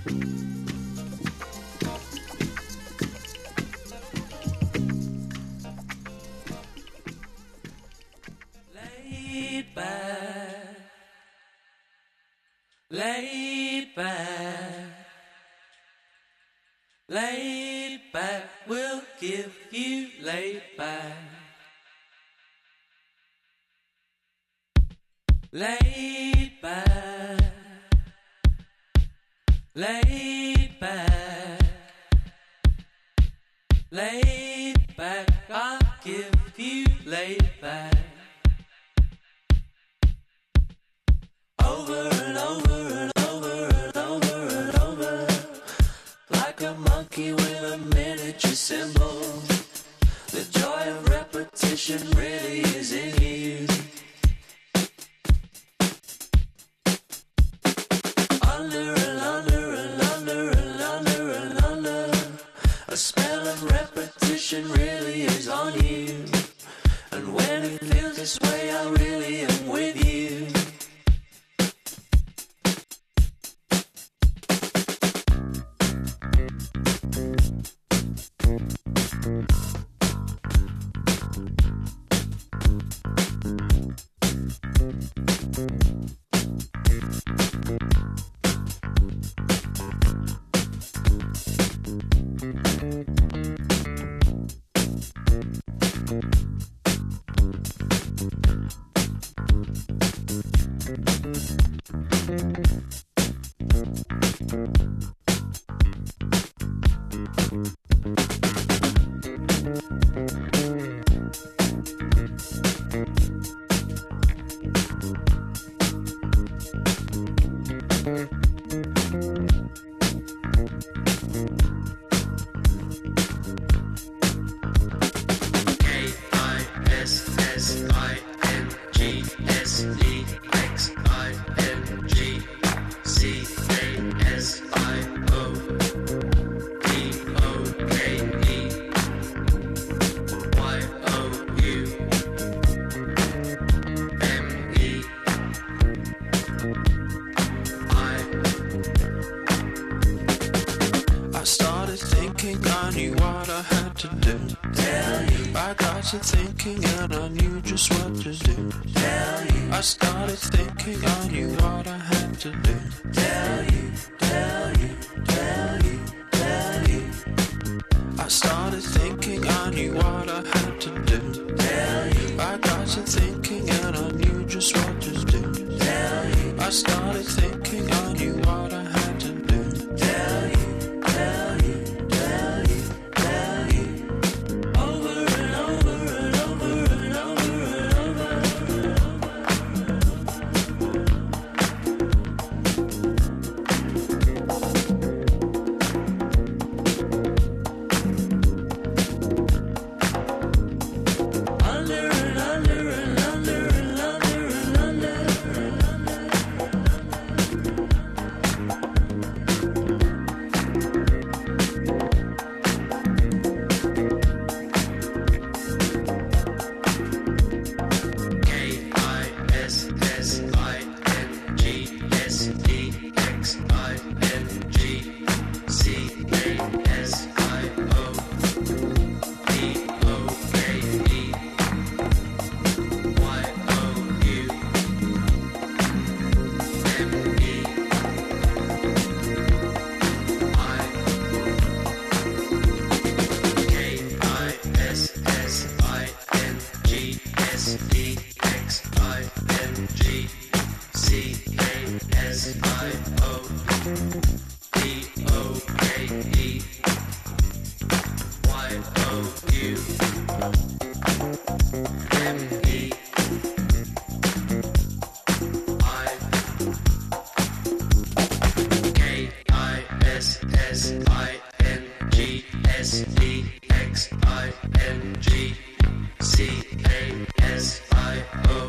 Laid back, laid back, laid back, we'll give you laid back. Laid back, laid back, laid back, I'll give you laid back. Over and over and over and over and over, like a monkey with a miniature cymbal. The joy of repetition really is in you. Under and under and under and under and under, a spell of repetition really is on you. And when it feels this way, I really am with you. Thinking and I knew just what to do. Tell you. I started thinking I knew what I had to do. Tell you, tell you, tell you, tell you. I started thinking I knew what I had to do. Tell you. I got to thinking and I knew just what to do. Tell you. I started thinking I knew what I had to do. Tell you, tell you, tell you, tell you. Over and over and over and over and over. Under and under and under and under and under.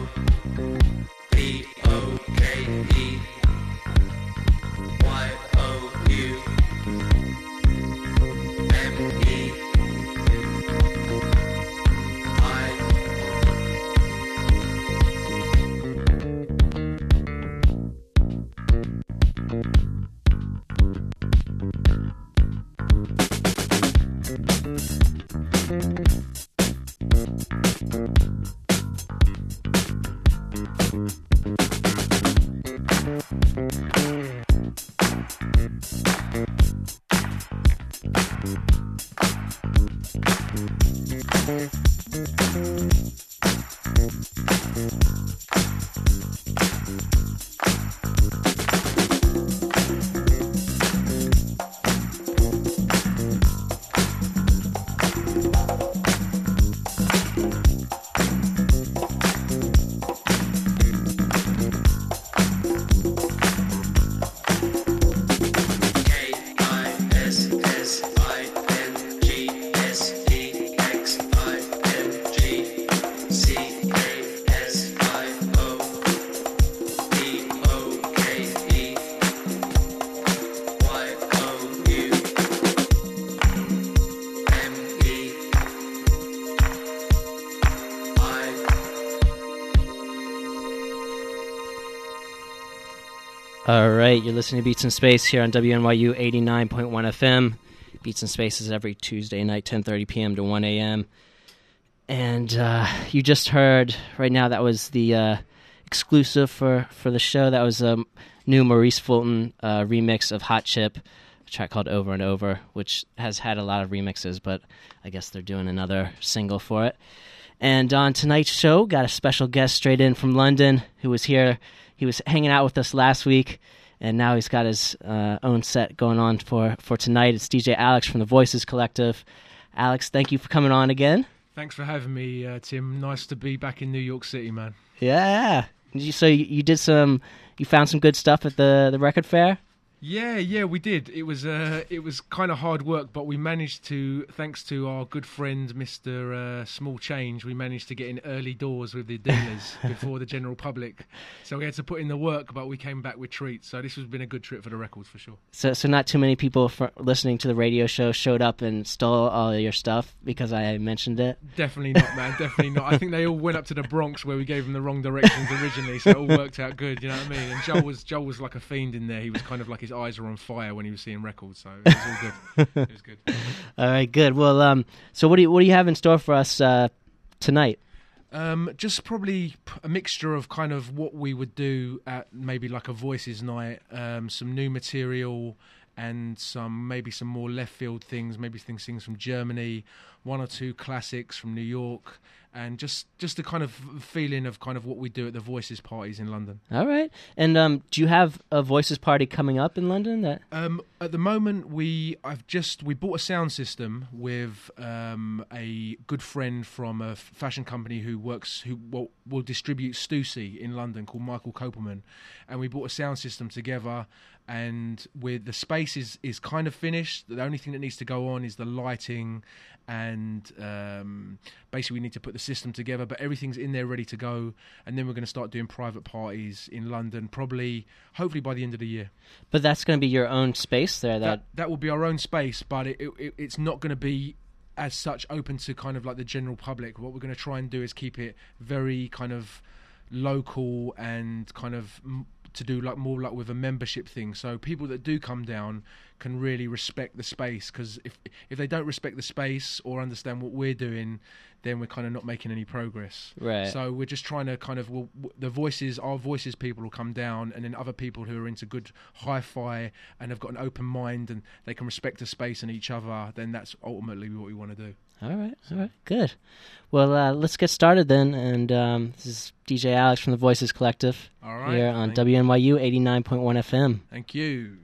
Y-O All right, you're listening to Beats in Space here on WNYU 89.1 FM. Beats in Space is every Tuesday night, 10:30 p.m. to 1 a.m. And you just heard, right now, that was the exclusive for the show. That was a new Maurice Fulton remix of Hot Chip, a track called Over and Over, which has had a lot of remixes, but I guess they're doing another single for it. And on tonight's show, got a special guest straight in from London who was here. He was hanging out with us last week, and now he's got his own set going on for tonight. It's DJ Alex from the Voices Collective. Alex, thank you for coming on again. Thanks for having me, Tim. Nice to be back in New York City, man. Yeah. So you found some good stuff at the record fair? Yeah, we did. It was kind of hard work, but we managed to, thanks to our good friend Mr. Small Change, we managed to get in early doors with the dealers before the general public. So we had to put in the work, but we came back with treats. So this has been a good trip for the records for sure. So not too many people listening to the radio show showed up and stole all your stuff because I mentioned it? Definitely not, man. Definitely not. I think they all went up to the Bronx where we gave them the wrong directions originally, so it all worked out good. You know what I mean? And Joel was like a fiend in there. He was kind of like his eyes were on fire when he was seeing records, so it was all good. It was good. All right, good. Well, so what do you have in store for us tonight? Just probably a mixture of kind of what we would do at maybe like a Voices night, some new material and maybe some more left field things, maybe things from Germany, one or two classics from New York, and just the kind of feeling of kind of what we do at the Voices parties in London. All right. And do you have a Voices party coming up in London? At the moment, we bought a sound system with a good friend from a fashion company who will distribute Stussy in London called Michael Kopelman, and we bought a sound system together. And with the space is kind of finished. The only thing that needs to go on is the lighting, and basically we need to put the system together. But everything's in there ready to go, and then we're going to start doing private parties in London, hopefully by the end of the year. But that's going to be your own space there. That will be our own space, but it's not going to be as such open to kind of like the general public. What we're going to try and do is keep it very kind of local and kind of to do like more like with a membership thing, so people that do come down can really respect the space, because if they don't respect the space or understand what we're doing, then we're kind of not making any progress. Right. So we're just trying to kind of our voices people will come down, and then other people who are into good hi-fi and have got an open mind and they can respect the space and each other, then that's ultimately what we want to do. All right, good. Well, let's get started then, and this is DJ Alex from the Voices Collective. All right, here on WNYU 89.1 FM. Thank you.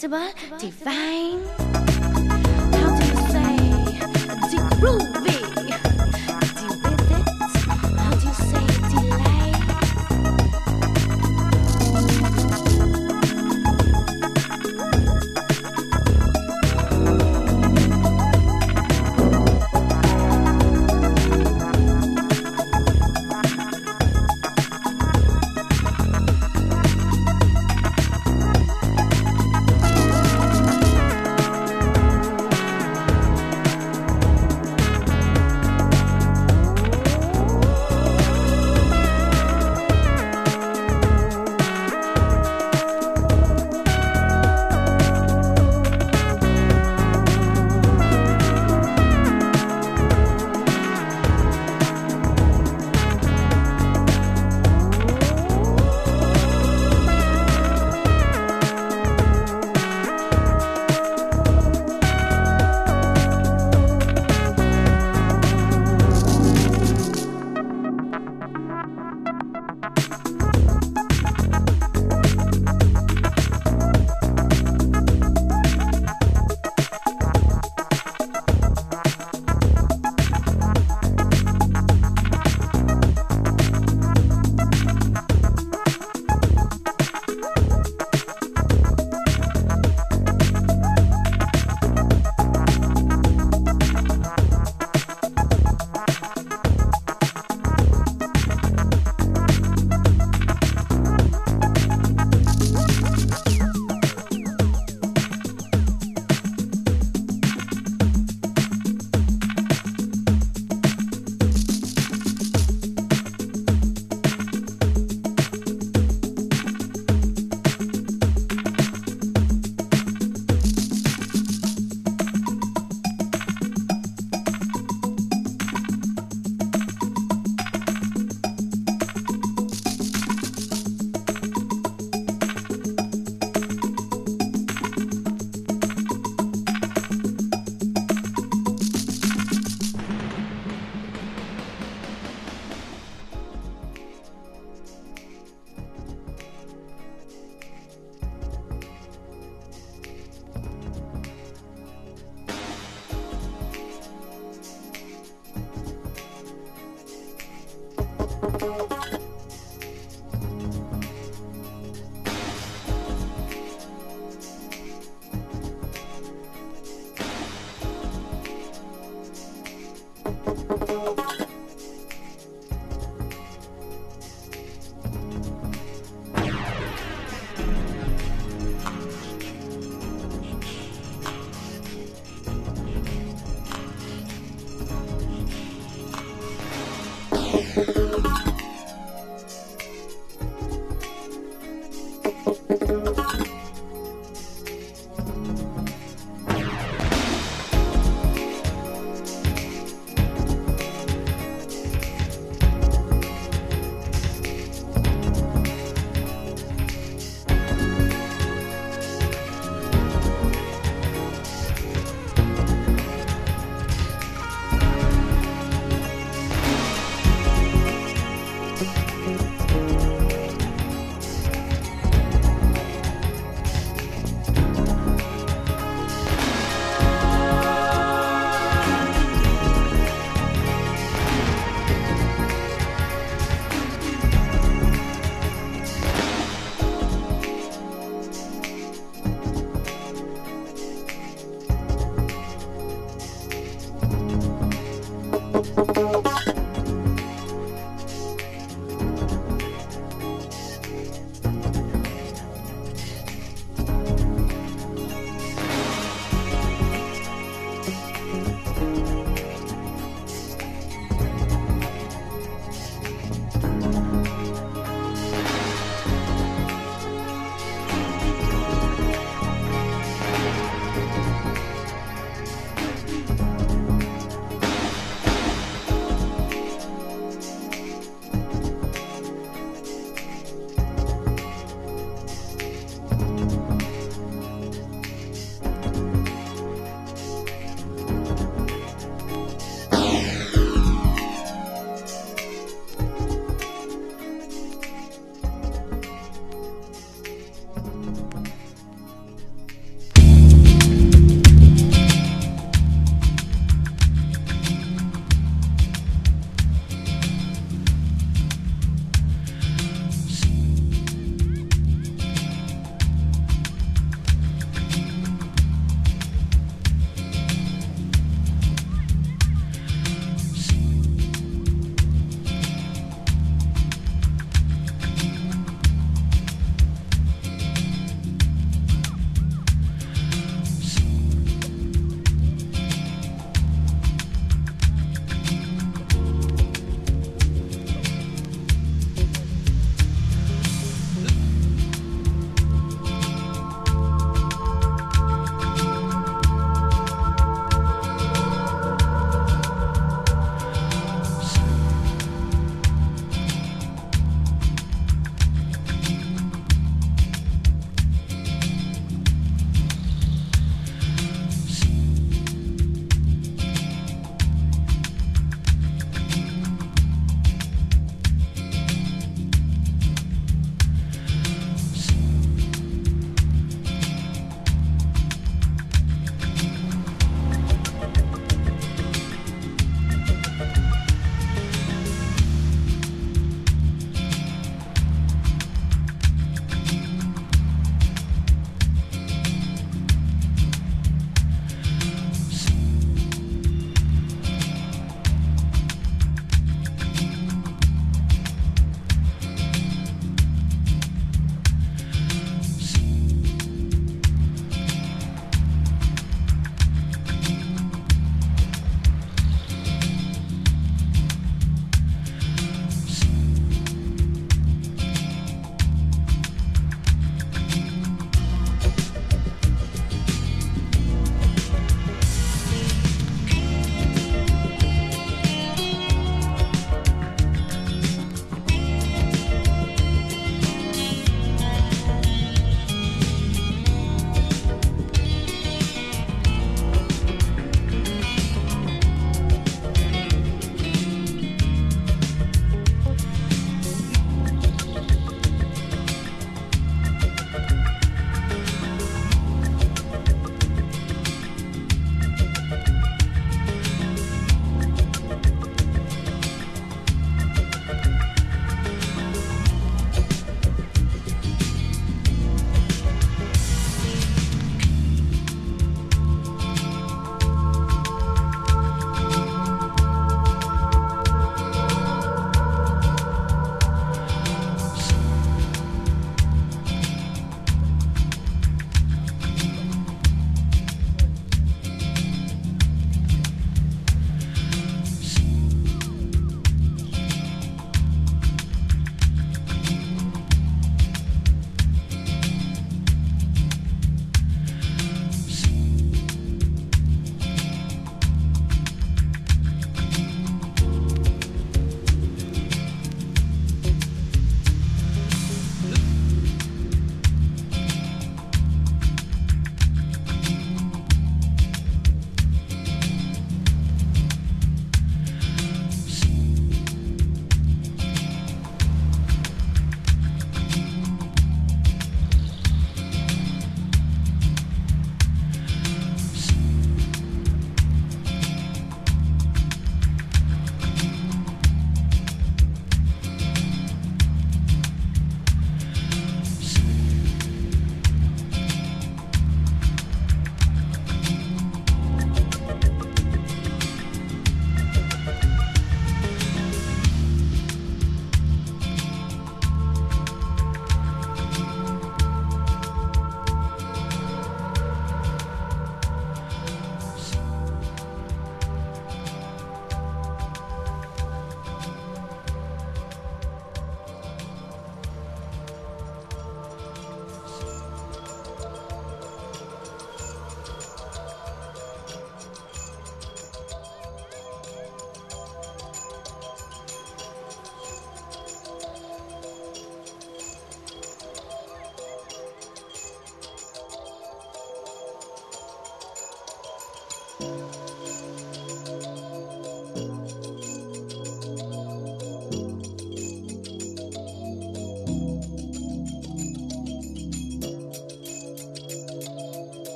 unpredictable, divine. How do you say? De-groovy. De-with it. How do you say? Delay.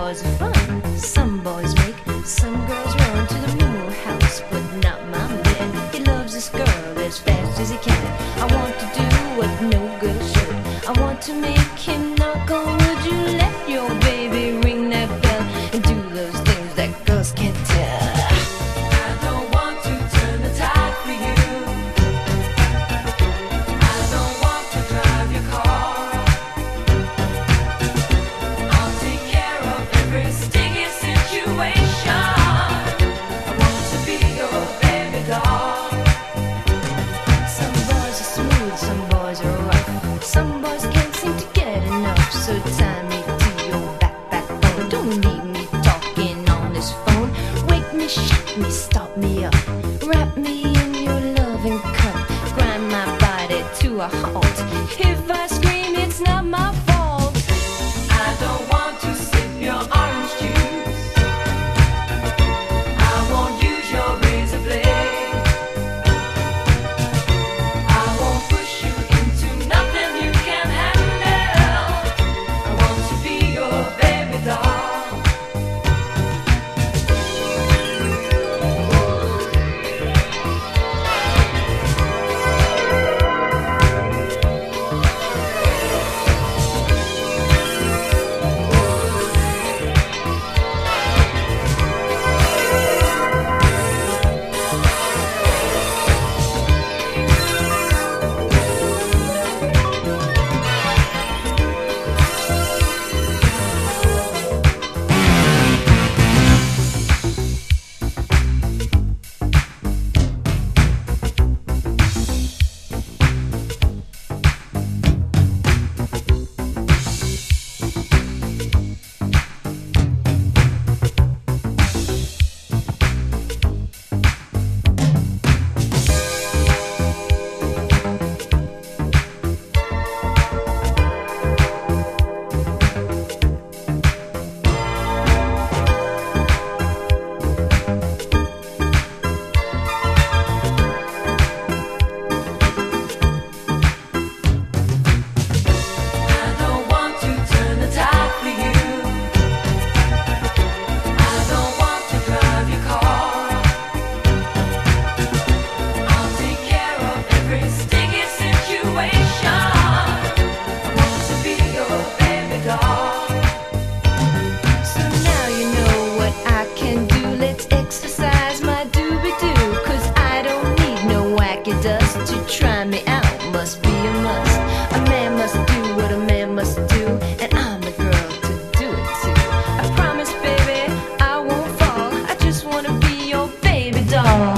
boys are fun. Some boys make some girls run to the moo house, but not my man. He loves this girl as fast as he can. I want to do what no girl should. I want to make him knock on wood. You let your baby ring that bell and do those things that girls can't tell. I don't want to turn the tide for you. I don't want to drive your car. I'll take care of every sticky situation. I want to be your baby doll. Some boys are smooth, some boys are rough. Some boys can't seem to get enough. So tie me to your backbone. Don't leave me talking on this phone. Wake me, shake me, stop me up. Wrap me in your loving cup. Grind my body to a halt. If I scream, it's not my fault. I don't want to sip your orange juice. I won't use your razor blade. I won't push you into nothing you can't handle. I want to be your baby doll. I don't want to turn the tide for you. I don't want to drive your car. I'll take care of every sticky situation. I want to be your baby doll. So now you know what I can do. Let's exercise my doobie-doo. 'Cause I don't need no wacky dust to try me out. Must be a must. A man must do what a man must do. And I'm the girl to do it too. I promise, baby, I won't fall. I just wanna be your baby doll.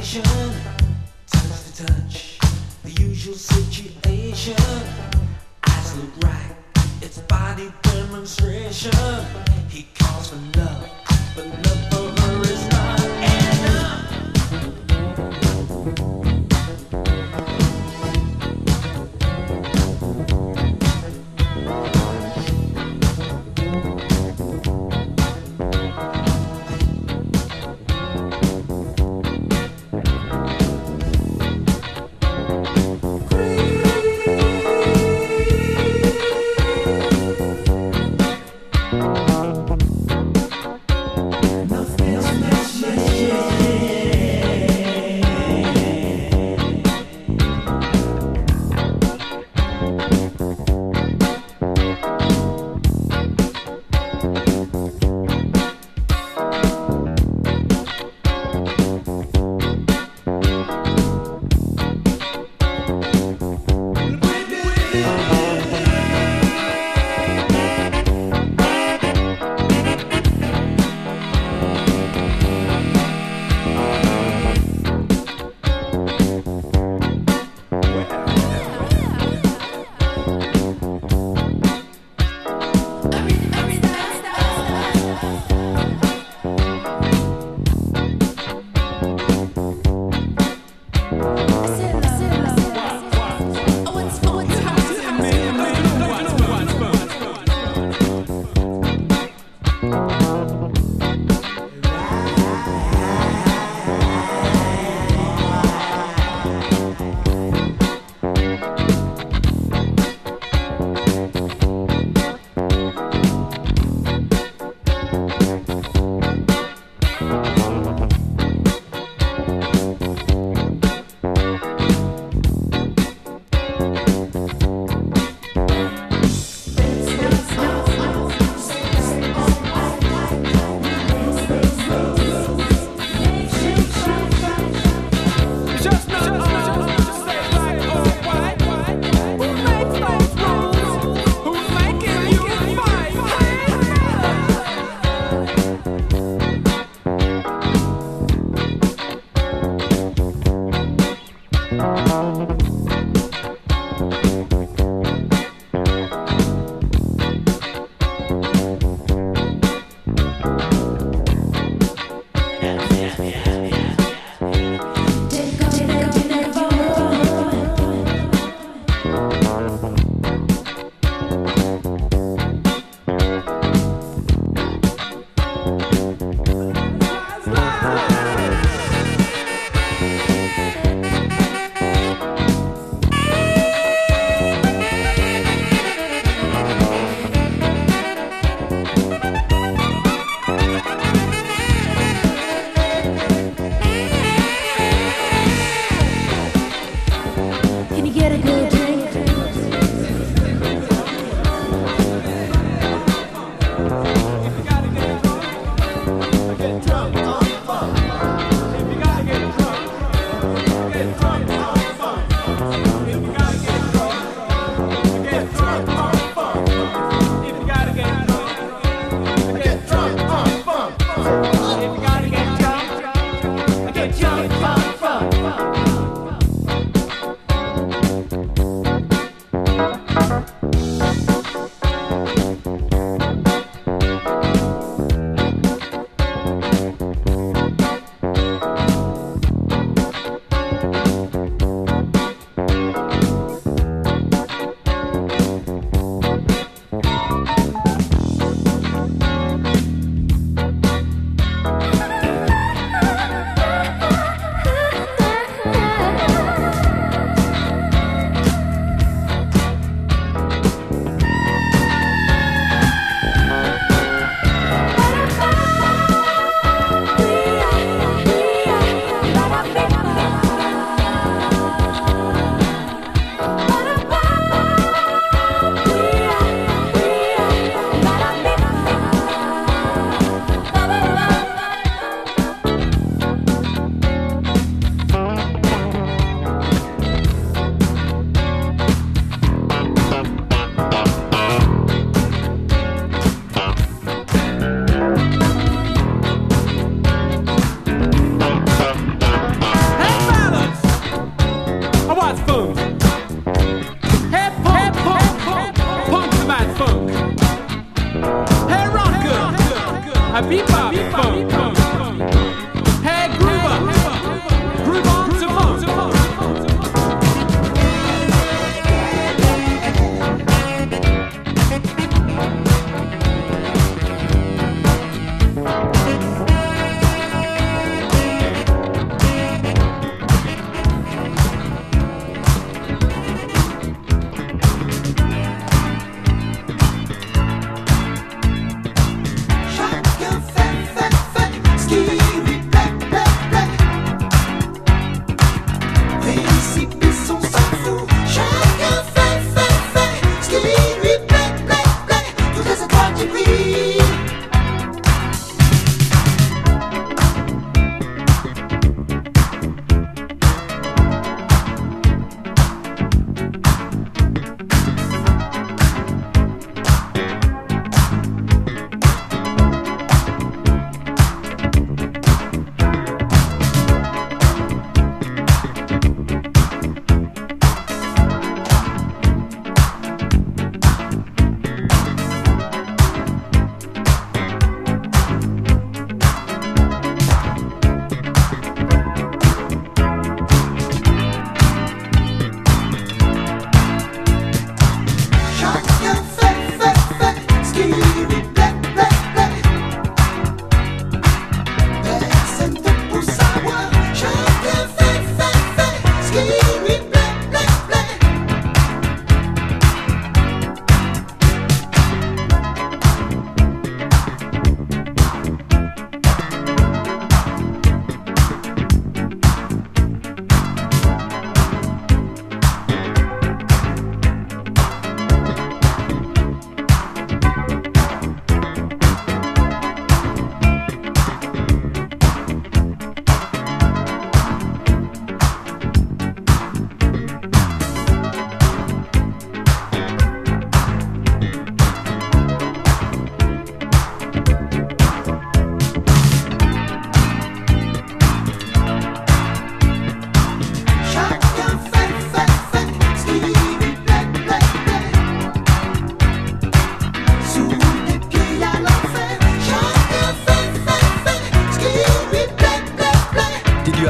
touch to touch, the usual situation. Eyes look right, it's body demonstration. He calls for love, but love for her is not enough.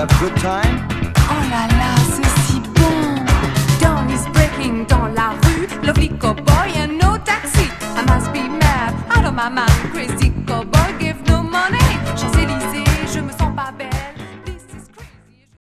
have a good time? Oh là là, c'est si bon. Dawn is breaking dans la rue. Lovely cowboy and no taxi. I must be mad, out of my mind, crazy